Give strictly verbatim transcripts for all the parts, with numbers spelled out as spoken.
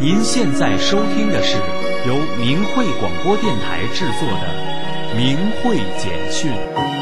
您现在收听的是由明慧广播电台制作的明慧简讯。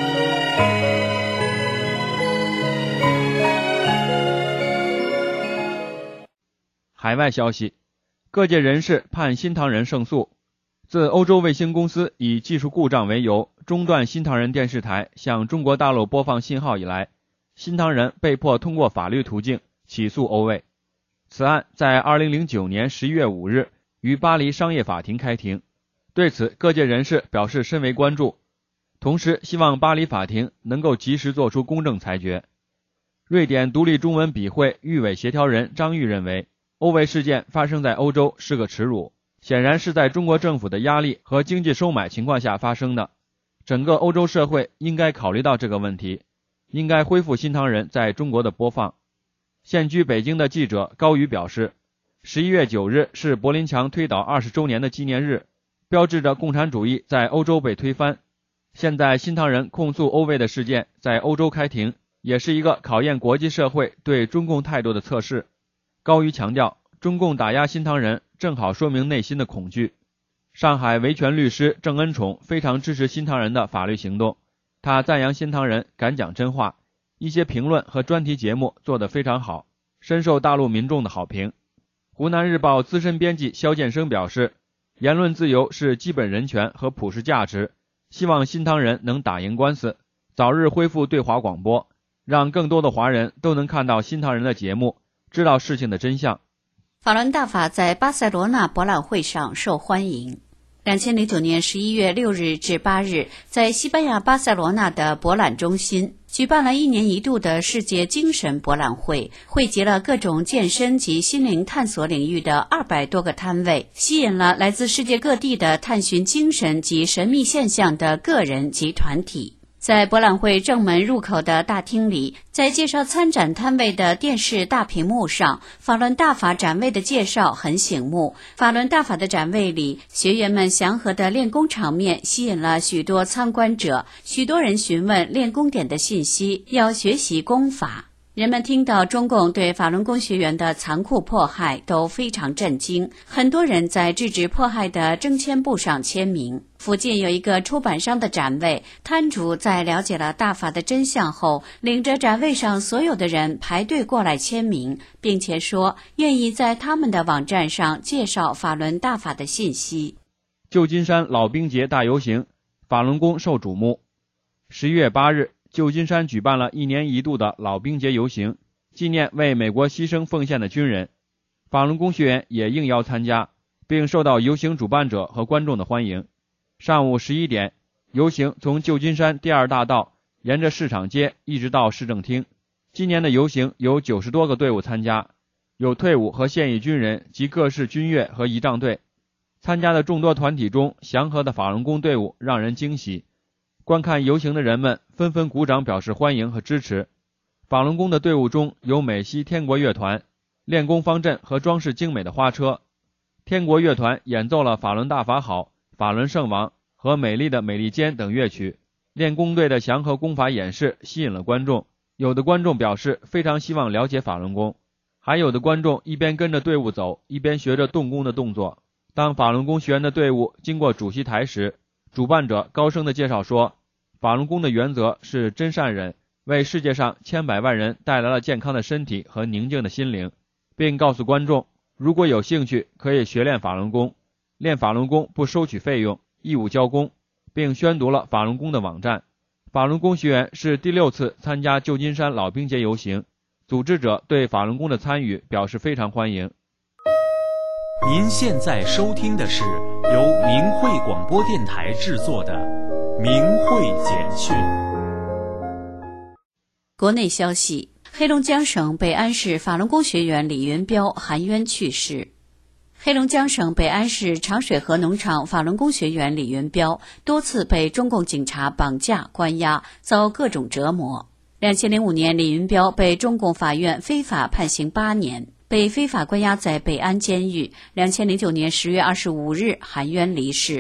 海外消息，各界人士盼新唐人胜诉。自欧洲卫星公司以技术故障为由中断新唐人电视台向中国大陆播放信号以来，新唐人被迫通过法律途径起诉欧卫。此案在二零零九年十一月五日于巴黎商业法庭开庭，对此各界人士表示深为关注，同时希望巴黎法庭能够及时作出公正裁决。瑞典独立中文笔会豫委协调人张玉认为，欧卫事件发生在欧洲是个耻辱，显然是在中国政府的压力和经济收买情况下发生的。整个欧洲社会应该考虑到这个问题，应该恢复新唐人在中国的播放。现居北京的记者高宇表示，十一月九日是柏林墙推倒二十周年的纪念日，标志着共产主义在欧洲被推翻。现在新唐人控诉欧卫的事件在欧洲开庭，也是一个考验国际社会对中共态度的测试。高宇强调，中共打压新唐人正好说明内心的恐惧。上海维权律师郑恩宠非常支持新唐人的法律行动，他赞扬新唐人敢讲真话，一些评论和专题节目做得非常好，深受大陆民众的好评。湖南日报资深编辑肖建生表示，言论自由是基本人权和普世价值，希望新唐人能打赢官司，早日恢复对华广播，让更多的华人都能看到新唐人的节目，知道事情的真相。 法轮大法在巴塞罗那博览会上受欢迎。二零零九年十一月六日至八日，在西班牙巴塞罗那的博览中心举办了一年一度的世界精神博览会，汇集了各种健身及心灵探索领域的二百多个摊位，吸引了来自世界各地的探寻精神及神秘现象的个人及团体。在博览会正门入口的大厅里，在介绍参展摊位的电视大屏幕上，法轮大法展位的介绍很醒目。法轮大法的展位里，学员们祥和的练功场面吸引了许多参观者，许多人询问练功点的信息，要学习功法。人们听到中共对法轮功学员的残酷迫害都非常震惊，很多人在制止迫害的征签簿上签名。附近有一个出版商的展位，摊主在了解了大法的真相后，领着展位上所有的人排队过来签名，并且说愿意在他们的网站上介绍法轮大法的信息。 旧金山老兵节大游行，法轮功受瞩目。十一月八日，旧金山举办了一年一度的老兵节游行，纪念为美国牺牲奉献的军人。法轮功学员也应邀参加，并受到游行主办者和观众的欢迎。上午十一点，游行从旧金山第二大道沿着市场街一直到市政厅。今年的游行有九十多个队伍参加，有退伍和现役军人及各式军乐和仪仗队。参加的众多团体中，祥和的法轮功队伍让人惊喜。观看游行的人们纷纷鼓掌表示欢迎和支持。法轮功的队伍中有美西天国乐团、练功方阵和装饰精美的花车。天国乐团演奏了法轮大法好、法轮圣王和美丽的美利坚等乐曲。练功队的祥和功法演示吸引了观众，有的观众表示非常希望了解法轮功，还有的观众一边跟着队伍走，一边学着动功的动作。当法轮功学员的队伍经过主席台时，主办者高声地介绍说，法轮功的原则是真善忍，为世界上千百万人带来了健康的身体和宁静的心灵，并告诉观众，如果有兴趣可以学练法轮功，练法轮功不收取费用，义务交功，并宣读了法轮功的网站。法轮功学员是第六次参加旧金山老兵节游行，组织者对法轮功的参与表示非常欢迎。 您现在收听的是由明慧广播电台制作的明慧简讯。 国内消息，黑龙江省北安市法轮功学员李云彪含冤去世。黑龙江省北安市长水河农场法轮功学员李云彪多次被中共警察绑架关押，遭各种折磨。二零零五年，李云彪被中共法院非法判刑八年，被非法关押在北安监狱。二零零九年十月二十五日含冤离世。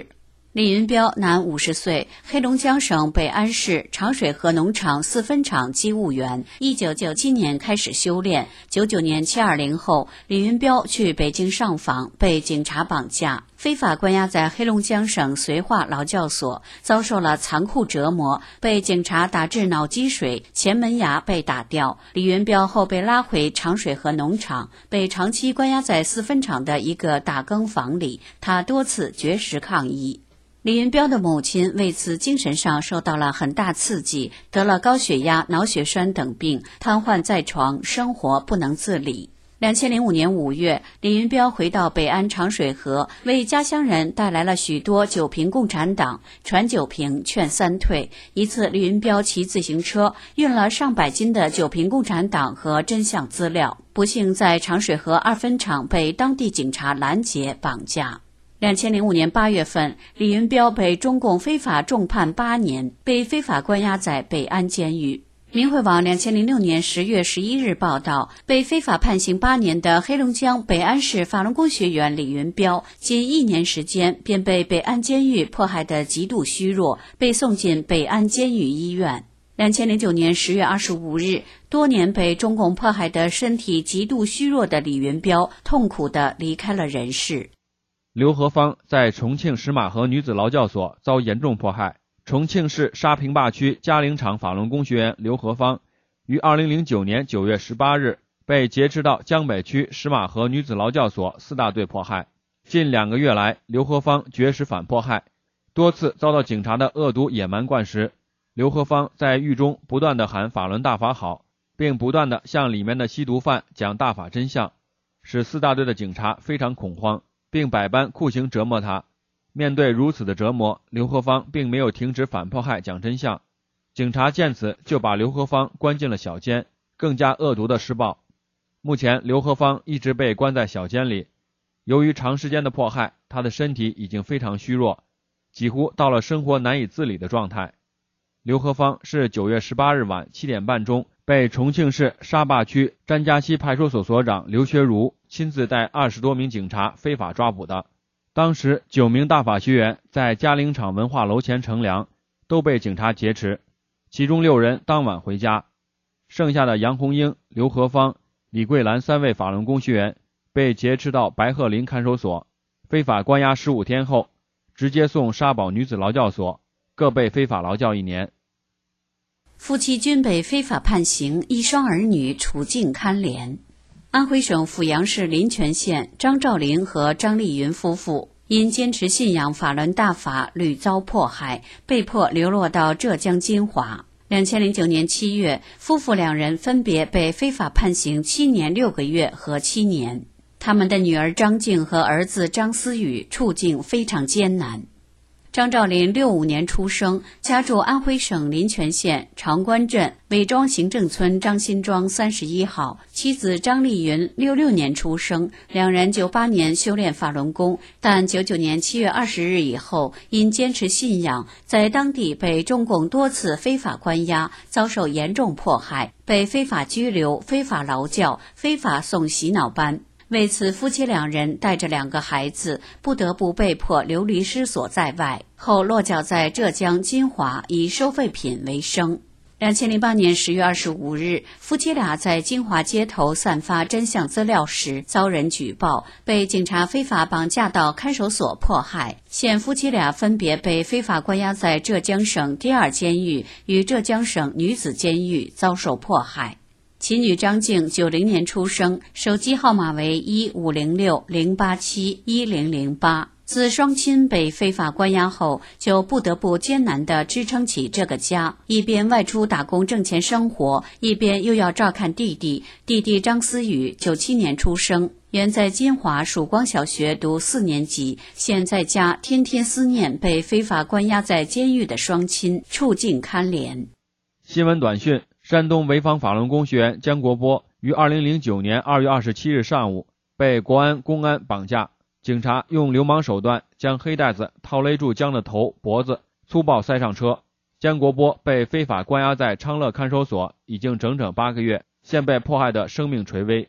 李云彪，男，五十岁，黑龙江省北安市长水河农场四分厂机务员。一九九七年开始修炼，九九年七二零后，李云彪去北京上访，被警察绑架，非法关押在黑龙江省绥化劳教所，遭受了残酷折磨，被警察打至脑积水，前门牙被打掉。李云彪后被拉回长水河农场，被长期关押在四分厂的一个打更房里，他多次绝食抗议。李云彪的母亲为此精神上受到了很大刺激，得了高血压、脑血栓等病，瘫痪在床，生活不能自理。两千零五年五月，李云彪回到北安长水河，为家乡人带来了许多酒瓶共产党，传酒瓶劝三退。一次，李云彪骑自行车运了上百斤的酒瓶共产党和真相资料，不幸在长水河二分厂被当地警察拦截绑架。两千零五年八月份，李云彪被中共非法重判八年，被非法关押在北安监狱。明慧网两千零六年十月十一日报道，被非法判刑八年的黑龙江北安市法轮功学员李云彪，仅一年时间便被北安监狱迫害得极度虚弱，被送进北安监狱医院。两千零九年十月二十五日，多年被中共迫害的身体极度虚弱的李云彪，痛苦地离开了人世。 刘和芳在重庆石马河女子劳教所遭严重迫害。重庆市沙坪坝区嘉陵场法轮功学员刘和芳于二零零九年九月十八日被劫持到江北区石马河女子劳教所四大队迫害。近两个月来，刘和芳绝食反迫害，多次遭到警察的恶毒野蛮灌食。刘和芳在狱中不断地喊法轮大法好，并不断地向里面的吸毒犯讲大法真相，使四大队的警察非常恐慌，并百般酷刑折磨他。面对如此的折磨，刘和芳并没有停止反迫害讲真相。警察见此就把刘和芳关进了小监，更加恶毒的施暴。目前刘和芳一直被关在小监里，由于长时间的迫害，他的身体已经非常虚弱，几乎到了生活难以自理的状态。刘和芳是九月十八日晚七点半钟被重庆市沙坝区詹家溪派出所所长刘学儒亲自带二十多名警察非法抓捕的。当时九名大法学员在嘉陵场文化楼前乘凉，都被警察劫持，其中六人当晚回家，剩下的杨红英、刘和芳、李桂兰三位法轮功学员被劫持到白鹤林看守所，非法关押十五天后，直接送沙堡女子劳教所，各被非法劳教一年。 夫妻均被非法判刑，一双儿女处境堪怜。安徽省阜阳市临泉县张兆林和张丽云夫妇因坚持信仰法轮大法，屡遭迫害，被迫流落到浙江金华。两千零九年七月，夫妇两人分别被非法判刑七年六个月和七年。他们的女儿张静和儿子张思雨处境非常艰难。张兆林六五年出生，家住安徽省临泉县长关镇韦庄行政村张辛庄三十一号。妻子张丽云六六年出生，两人九八年修炼法轮功，但九九年七月二十日以后，因坚持信仰，在当地被中共多次非法关押，遭受严重迫害，被非法拘留、非法劳教、非法送洗脑班。为此，夫妻两人带着两个孩子，不得不被迫流离失所在外，后落脚在浙江金华，以收废品为生。两千零八年十月二十五日，夫妻俩在金华街头散发真相资料时遭人举报，被警察非法绑架到看守所迫害。现夫妻俩分别被非法关押在浙江省第二监狱与浙江省女子监狱，遭受迫害。其女张静九零年出生，手机号码为一五零六零八七一零零八。自双亲被非法关押后，就不得不艰难地支撑起这个家，一边外出打工挣钱生活，一边又要照看弟弟。弟弟张思雨九七年出生，原在金华曙光小学读四年级，现在家天天思念被非法关押在监狱的双亲，处境堪怜。 新闻短讯：山东潍坊法轮功学员姜国波于二零零九年二月二十七日上午被国安公安绑架，警察用流氓手段将黑带子套勒住姜的头、脖子，粗暴塞上车。姜国波被非法关押在昌乐看守所已经整整八个月，现被迫害的生命垂危。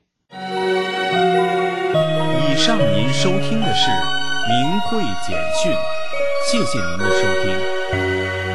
以上您收听的是明慧简讯。 谢谢您的收听。